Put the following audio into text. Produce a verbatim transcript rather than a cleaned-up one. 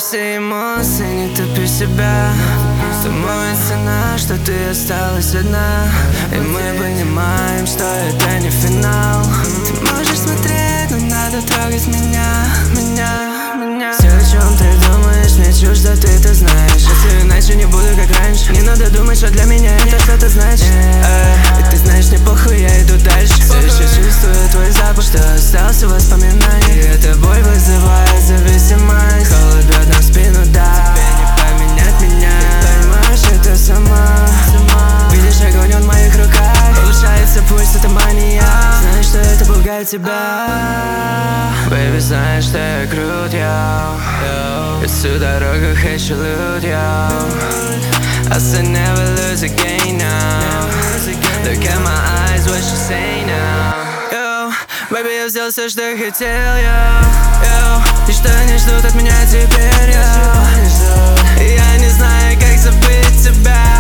все эмоции, не топи себя. Самая цена, что ты осталась одна. И мы понимаем, что это не финал. Ты можешь смотреть, но надо трогать меня, меня, меня. Все, о чем ты думаешь, мне чуждо, ты это знаешь. Если иначе не буду, как раньше. Не надо думать, что для меня это что-то значит. И ты знаешь, мне похуй, я иду дальше. Все еще чувствую твой запах, что остался в воспоминаниях. И эта боль вызывает зависимость. Холод бьет нам в спину, да. Тебе не поменять меня. Ты поймешь это сама, сама. Видишь огонь в моих руках. Повышается пульс, это мания. Знаешь, что это пугает тебя. Baby, знаешь, что я крут, yo. И всю дорогу хочу loot, yo. I said never lose again now. Look at my eyes, what you say now, yo. Baby, я взял все, что хотел, yo, yo. И что они ждут от меня теперь, yo. Я не знаю, как забыть тебя.